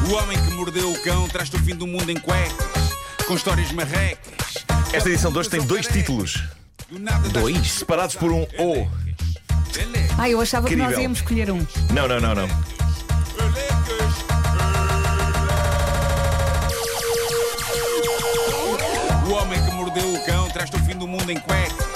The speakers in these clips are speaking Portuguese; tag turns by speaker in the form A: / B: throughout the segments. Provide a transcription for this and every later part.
A: O homem que mordeu o cão traz-te o fim do mundo em cuecas, com histórias marrecas.
B: Esta edição de hoje tem 2 títulos.
A: Dois?
B: Separados por um O.
C: Eu achava que nós
B: Incrível.
C: íamos escolher um.
B: Não.
A: O homem que mordeu o cão traz-te o fim do mundo em cuecas.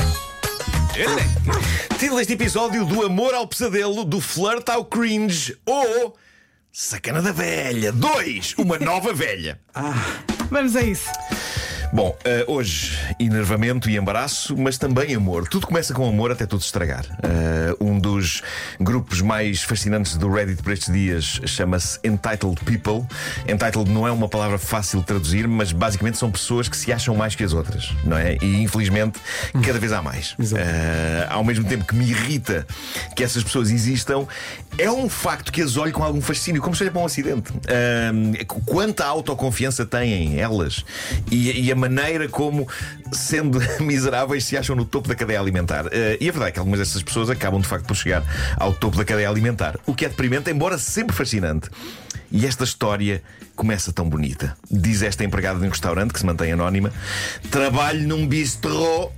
B: Título deste episódio: do amor ao pesadelo, do flirt ao cringe, ou sacana da velha. 2. Uma nova velha.
C: Vamos a isso.
B: Bom, hoje enervamento e embaraço, mas também amor. Tudo começa com amor até tudo se estragar. Um dos grupos mais fascinantes do Reddit por estes dias chama-se Entitled People. Entitled não é uma palavra fácil de traduzir, mas basicamente são pessoas que se acham mais que as outras, não é? E infelizmente cada vez há mais. Ao mesmo tempo que me irrita que essas pessoas existam, é um facto que as olho com algum fascínio, como se olha para um acidente. Quanta autoconfiança têm elas e a maneira como, sendo miseráveis, se acham no topo da cadeia alimentar. E a verdade é que algumas dessas pessoas acabam de facto por chegar ao topo da cadeia alimentar, o que é deprimente, embora sempre fascinante. E esta história começa tão bonita. Diz esta empregada de um restaurante, que se mantém anónima: trabalho num bistrô.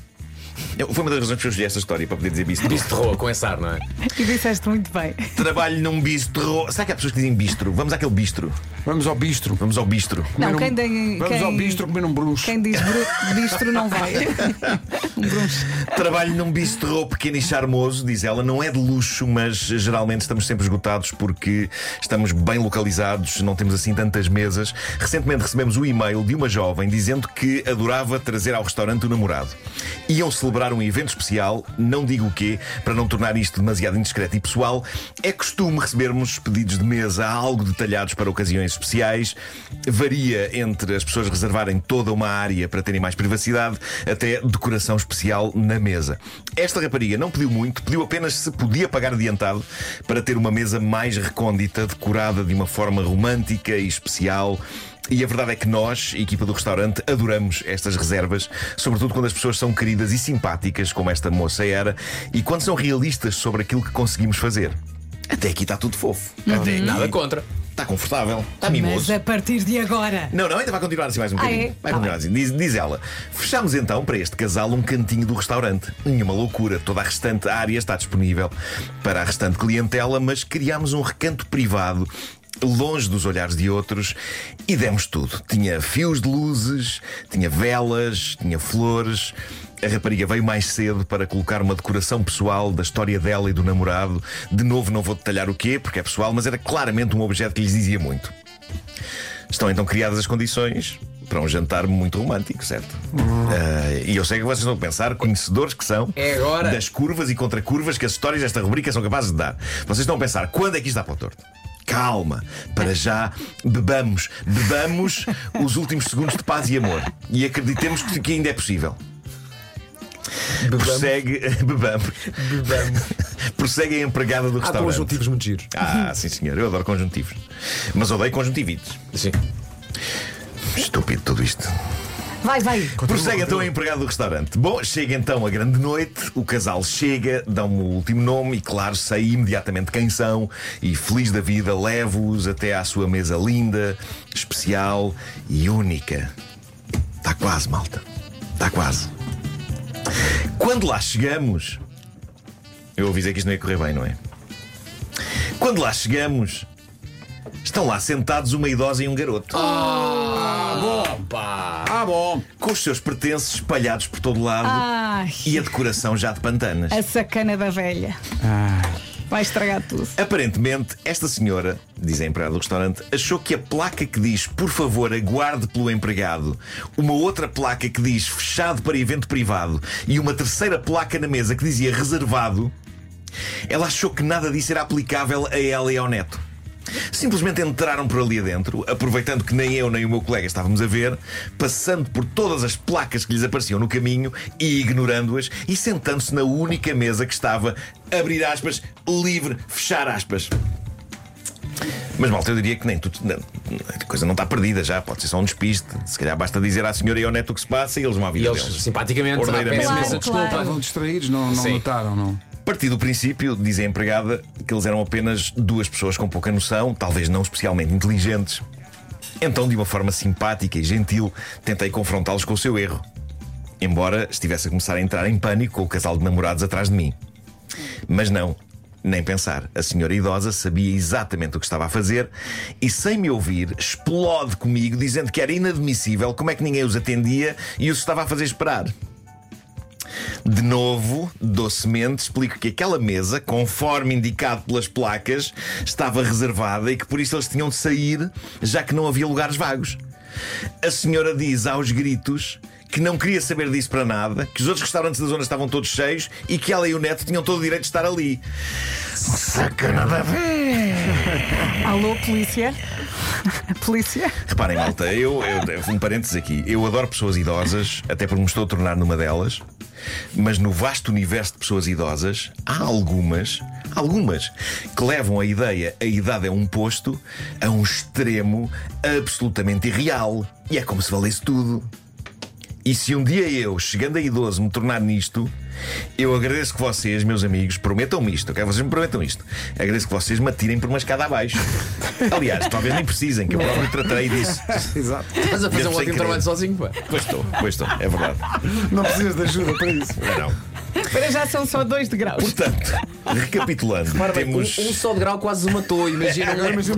B: Foi uma das razões que eu escolhi esta história, para poder dizer bistrô.
D: Bistrô, com esse ar, não é?
C: E disseste muito bem.
B: Trabalho num bistrô. Será que há pessoas que dizem bistro? Vamos àquele bistro.
E: Vamos ao bistro.
B: Vamos ao bistro.
C: Não,
E: Vamos ao bistro comer um brunch.
C: Quem diz bistro não vai. Um brunch.
B: Trabalho num bistrô pequeno e charmoso, diz ela. Não é de luxo, mas geralmente estamos sempre esgotados porque estamos bem localizados, não temos assim tantas mesas. Recentemente recebemos um e-mail de uma jovem dizendo que adorava trazer ao restaurante o namorado. Iam celebrar um evento especial, não digo o quê, para não tornar isto demasiado indiscreto e pessoal. É costume recebermos pedidos de mesa algo detalhados para ocasiões especiais. Varia entre as pessoas reservarem toda uma área para terem mais privacidade, até decoração especial na mesa. Esta rapariga não pediu muito, pediu apenas se podia pagar adiantado para ter uma mesa mais recôndita, decorada de uma forma romântica e especial. E a verdade é que nós, a equipa do restaurante, adoramos estas reservas, sobretudo quando as pessoas são queridas e simpáticas, como esta moça era, e quando são realistas sobre aquilo que conseguimos fazer. Até aqui está tudo fofo. Até aqui
D: Nada contra.
B: está confortável, está mimoso.
C: Mas a partir de agora.
B: Não, ainda vai continuar assim mais um bocadinho.
C: É?
B: Vai
C: Tá
B: continuar assim. Diz ela: fechamos então para este casal um cantinho do restaurante. Nenhuma loucura, toda a restante área está disponível para a restante clientela, mas criámos um recanto privado, longe dos olhares de outros, e demos tudo. Tinha fios de luzes, tinha velas, tinha flores. A rapariga veio mais cedo para colocar uma decoração pessoal da história dela e do namorado. De novo, não vou detalhar o quê, porque é pessoal, mas era claramente um objeto que lhes dizia muito. Estão então criadas as condições para um jantar muito romântico, certo? E eu sei que vocês estão a pensar, conhecedores que são,
D: É agora.
B: das curvas e contracurvas que as histórias desta rubrica são capazes de dar. Vocês estão a pensar: quando é que isto dá para o torto? Calma, para já bebamos os últimos segundos de paz e amor. E acreditemos que ainda é possível. Bebamos. Prossegue a empregada do
D: Há
B: restaurante.
D: conjuntivos muito giros.
B: Sim senhor, eu adoro conjuntivos. Mas odeio conjuntivites.
D: Sim.
B: Estúpido tudo isto.
C: Vai.
B: Prossegue então a empregada do restaurante. Bom, chega então a grande noite. O casal chega, dão-me o último nome e, claro, sei imediatamente quem são. E feliz da vida, levo-os até à sua mesa linda, especial e única. Está quase, malta. Está quase. Quando lá chegamos, eu avisei que isto não ia correr bem, não é? Quando lá chegamos, estão lá sentados uma idosa e um garoto.
E: Bom.
B: Com os seus pertences espalhados por todo lado. E a decoração já de pantanas.
C: A sacana da velha. Vai estragar tudo.
B: Aparentemente, esta senhora, diz a empregada do restaurante, achou que a placa que diz "por favor, aguarde pelo empregado", uma outra placa que diz "fechado para evento privado" e uma terceira placa na mesa que dizia "reservado", ela achou que nada disso era aplicável a ela e ao neto. Simplesmente entraram por ali adentro, aproveitando que nem eu nem o meu colega estávamos a ver, passando por todas as placas que lhes apareciam no caminho e ignorando-as, e sentando-se na única mesa que estava, abrir aspas, livre, fechar aspas. Mas, malta, eu diria que nem tudo. A coisa não está perdida já, pode ser só um despiste. Se calhar basta dizer à senhora e ao neto o que se passa e eles vão à
D: E
B: vida
D: eles,
B: deles.
D: simpaticamente,
B: Ordeiramente.
D: peço imensa
C: Claro.
D: desculpa.
E: Estavam distraídos, não
D: Sim.
E: notaram, não.
B: Parti do princípio, diz a empregada, que eles eram apenas duas pessoas com pouca noção, talvez não especialmente inteligentes. Então, de uma forma simpática e gentil, tentei confrontá-los com o seu erro, embora estivesse a começar a entrar em pânico com o casal de namorados atrás de mim. Mas não, nem pensar. A senhora idosa sabia exatamente o que estava a fazer e, sem me ouvir, explode comigo, dizendo que era inadmissível como é que ninguém os atendia e os estava a fazer esperar. De novo, docemente, explico que aquela mesa, conforme indicado pelas placas, estava reservada e que por isso eles tinham de sair, já que não havia lugares vagos. A senhora diz aos gritos que não queria saber disso para nada, que os outros restaurantes da zona estavam todos cheios e que ela e o neto tinham todo o direito de estar ali. Sacana da vez!
C: Alô, polícia? Polícia?
B: Reparem, malta, eu um parênteses aqui. Eu adoro pessoas idosas, até porque me estou a tornar numa delas. Mas no vasto universo de pessoas idosas, há algumas que levam a ideia, a idade é um posto, a um extremo absolutamente irreal. E é como se valesse tudo. E se um dia eu, chegando a idoso, me tornar nisto, eu agradeço que vocês, meus amigos, prometam-me isto. Eu quero que vocês me prometam isto. Agradeço que vocês me atirem por uma escada abaixo. Aliás, talvez nem precisem, que eu próprio tratarei disso.
E: Exato.
D: Estás a fazer um ótimo trabalho sozinho, pá.
B: Pois estou, é verdade.
E: Não precisas de ajuda para isso.
B: Não.
C: Para já são só 2 degraus.
B: Portanto, recapitulando,
D: Para bem,
B: temos
D: um só degrau quase o matou. Imagina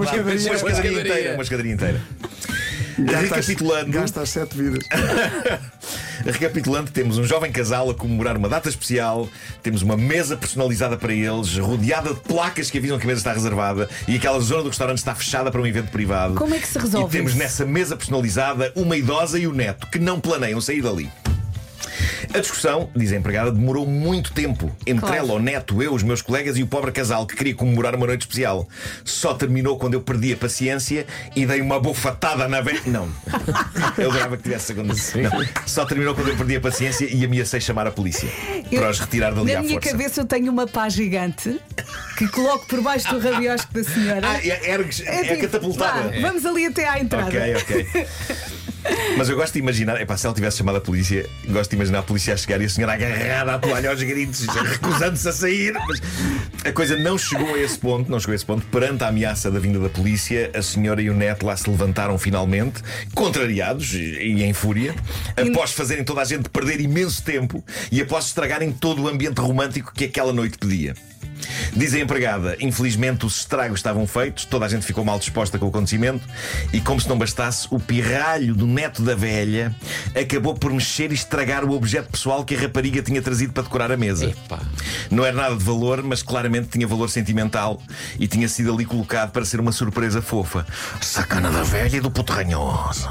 B: uma escadaria inteira. Recapitulando,
E: Gasta as 7 vidas.
B: Recapitulando, temos um jovem casal a comemorar uma data especial. Temos uma mesa personalizada para eles, rodeada de placas que avisam que a mesa está reservada e aquela zona do restaurante está fechada para um evento privado.
C: Como é que se
B: E
C: resolve
B: temos
C: isso?
B: nessa mesa personalizada uma idosa e o neto que não planeiam sair dali. A discussão, diz a empregada, demorou muito tempo entre
C: Claro.
B: ela, o neto, eu, os meus colegas e o pobre casal que queria comemorar uma noite especial. Só terminou quando eu perdi a paciência e dei uma bofatada na velha. Não, eu adorava que tivesse acontecido. Não. Só terminou quando eu perdi a paciência e ameacei chamar a polícia para os retirar dali
C: Na
B: à
C: minha
B: força.
C: cabeça eu tenho uma pá gigante que coloco por baixo do rabiosco da senhora.
B: É
C: tipo,
B: catapultada.
C: vá, vamos ali até à entrada.
B: Ok. Mas eu gosto de imaginar, se ela tivesse chamado a polícia, gosto de imaginar a polícia a chegar e a senhora agarrada à toalha aos gritos, recusando-se a sair. Mas a coisa não chegou a esse ponto. Perante a ameaça da vinda da polícia, a senhora e o neto lá se levantaram finalmente, contrariados e em fúria, após fazerem toda a gente perder imenso tempo e após estragarem todo o ambiente romântico que aquela noite pedia. Diz a empregada, infelizmente os estragos estavam feitos, toda a gente ficou mal disposta com o acontecimento e, como se não bastasse, o pirralho do neto da velha acabou por mexer e estragar o objeto pessoal que a rapariga tinha trazido para decorar a mesa.
D: Epá.
B: Não era nada de valor, mas claramente tinha valor sentimental e tinha sido ali colocado para ser uma surpresa fofa. Sacana da velha e do puto ranhoso.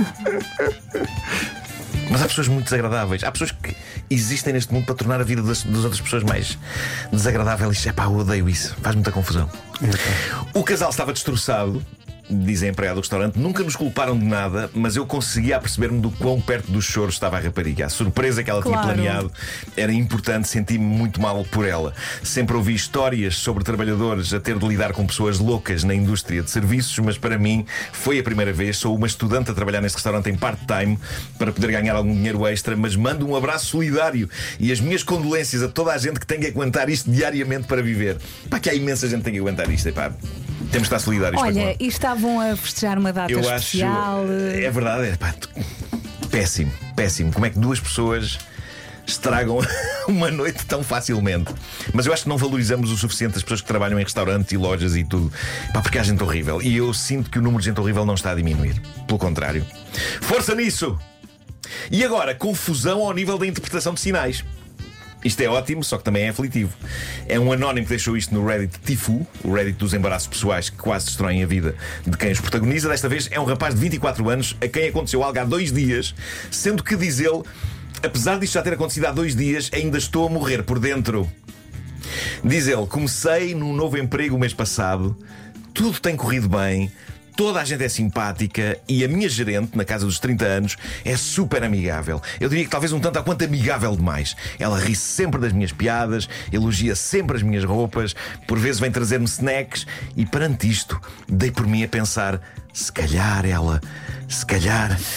B: Mas há pessoas muito desagradáveis. Há pessoas que existem neste mundo para tornar a vida das outras pessoas mais desagradável. Epá, eu odeio isso. Faz muita confusão. O casal estava destroçado, diz a empregada do restaurante. Nunca nos culparam de nada, mas eu conseguia aperceber-me do quão perto do choro estava a rapariga. A surpresa que ela tinha
C: Claro.
B: planeado era importante, senti-me muito mal por ela. Sempre ouvi histórias sobre trabalhadores a ter de lidar com pessoas loucas na indústria de serviços, mas para mim foi a primeira vez. Sou uma estudante a trabalhar neste restaurante em part-time para poder ganhar algum dinheiro extra, mas mando um abraço solidário e as minhas condolências a toda a gente que tem que aguentar isto diariamente para viver. Pá, que há imensa gente que tem que aguentar isto. Epá, temos de estar solidários.
C: Olha, e estavam a festejar uma data
B: eu
C: especial.
B: acho. É verdade, péssimo. Como é que duas pessoas estragam uma noite tão facilmente? Mas eu acho que não valorizamos o suficiente as pessoas que trabalham em restaurantes e lojas e tudo. Porque há gente horrível. E eu sinto que o número de gente horrível não está a diminuir. Pelo contrário. Força nisso! E agora, confusão ao nível da interpretação de sinais. Isto é ótimo, só que também é aflitivo. É um anónimo que deixou isto no Reddit Tifu, o Reddit dos embaraços pessoais que quase destroem a vida de quem os protagoniza. Desta vez é um rapaz de 24 anos a quem aconteceu algo há 2 dias, sendo que, diz ele, apesar disto já ter acontecido há 2 dias, ainda estou a morrer por dentro. Diz ele, comecei num novo emprego o mês passado, tudo tem corrido bem, toda a gente é simpática e a minha gerente, na casa dos 30 anos, é super amigável. Eu diria que talvez um tanto a quanto amigável demais. Ela ri sempre das minhas piadas, elogia sempre as minhas roupas, por vezes vem trazer-me snacks e perante isto dei por mim a pensar, se calhar ela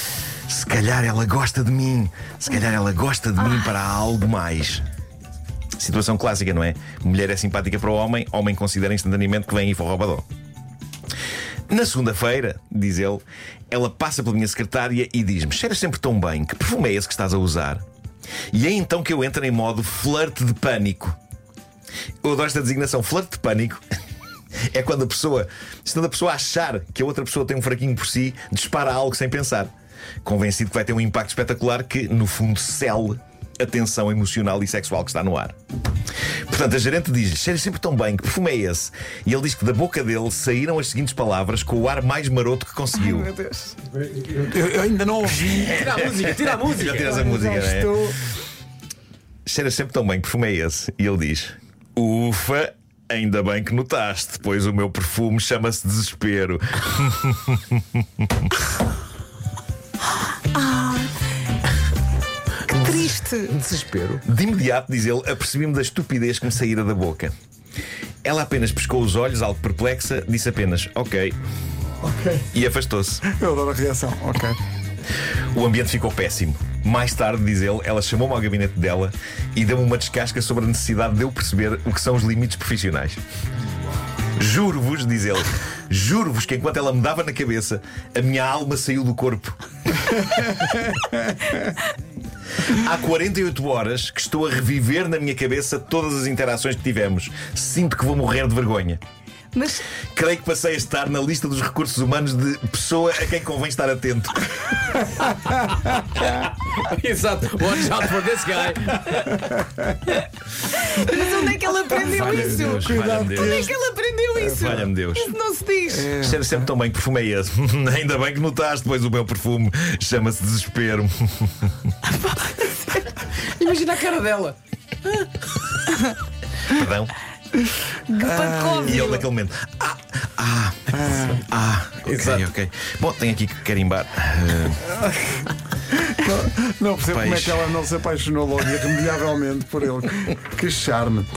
B: gosta de mim. Se calhar ela gosta de mim para algo mais. Situação clássica, não é? Mulher é simpática para o homem, homem considera instantaneamente que vem aí forrobadó. Na segunda-feira, diz ele, ela passa pela minha secretária e diz-me: cheiras sempre tão bem, que perfume é esse que estás a usar? E é então que eu entro em modo flerte de pânico. Eu adoro esta designação, flerte de pânico. É quando a pessoa, estando a pessoa a achar que a outra pessoa tem um fraquinho por si, dispara algo sem pensar, convencido que vai ter um impacto espetacular que, no fundo, cele a tensão emocional e sexual que está no ar. Portanto, a gerente diz-lhe: cheira sempre tão bem, que perfume é esse? E ele diz que da boca dele saíram as seguintes palavras com o ar mais maroto que conseguiu.
C: Meu Deus.
E: Eu ainda não ouvi.
D: Tira a música, tira a música.
B: Já tiras a música,
E: Já
B: não é?
E: estou.
B: Cheira sempre tão bem, que perfume é esse? E ele diz: ufa, ainda bem que notaste, pois o meu perfume chama-se Desespero.
C: Que triste.
D: Desespero.
B: De imediato, diz ele, apercebi-me da estupidez que me saíra da boca. Ela apenas pescou os olhos, algo perplexa, disse apenas ok.
E: Ok.
B: E afastou-se.
E: Eu adoro a reação. Ok.
B: O ambiente ficou péssimo. Mais tarde, diz ele, ela chamou-me ao gabinete dela e deu-me uma descasca sobre a necessidade de eu perceber o que são os limites profissionais. Juro-vos, diz ele, juro-vos que enquanto ela me dava na cabeça, a minha alma saiu do corpo. Há 48 horas que estou a reviver na minha cabeça todas as interações que tivemos. Sinto que vou morrer de vergonha.
C: Mas
B: Creio que passei a estar na lista dos recursos humanos de pessoa a quem convém estar atento.
D: Exato. Watch out for this guy.
C: onde é que ela aprendeu
B: Valha-me
C: isso?
B: Deus, valha-me Deus.
C: Onde é que ela aprendeu isso?
B: Valha-me Deus.
C: Isso não se diz.
B: Cheira sempre tão bem, que perfume é esse? Ainda bem que notaste, pois o meu perfume chama-se Desespero.
D: Imagina a cara dela.
B: Perdão.
C: Que
B: E ele naquele momento.
D: Exato.
B: Ok. Bom, tenho aqui que carimbar.
E: Não percebo como é
B: Peixe.
E: que ela não se apaixonou logo irremediavelmente por ele. Que charme.